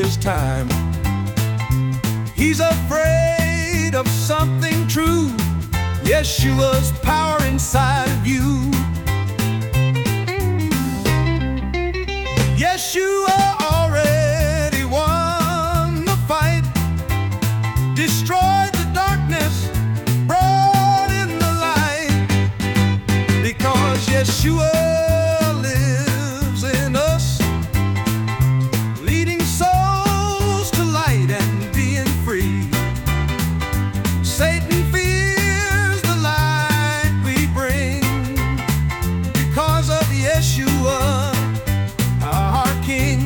his time. He's afraid of something true, Yeshua's power inside of you. Yeshua already won the fight, destroyed the darkness, brought in the light. Because Yeshua lives in us, leading souls to light and being free. Satan fears the light we bring, because of Yeshua, our King.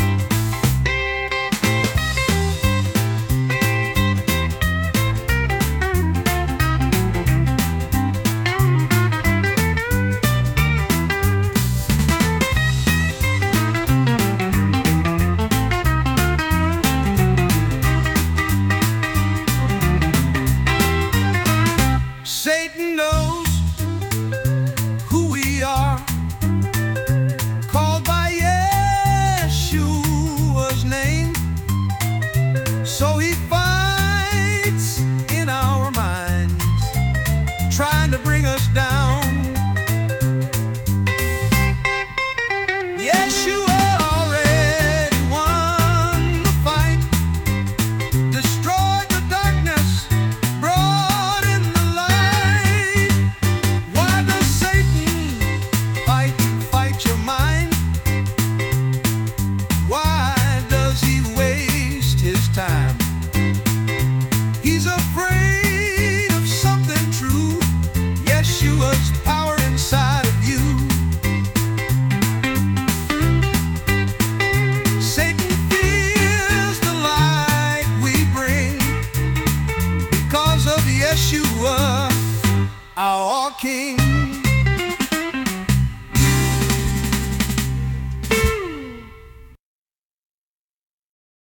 Satan knows who we are, called by Yeshua's name. So he fights in our minds, trying to bring us down. Yeshua already won the fight, destroyed the darkness, brought in the light. Why does Satan fight your mind? Why does he waste his time?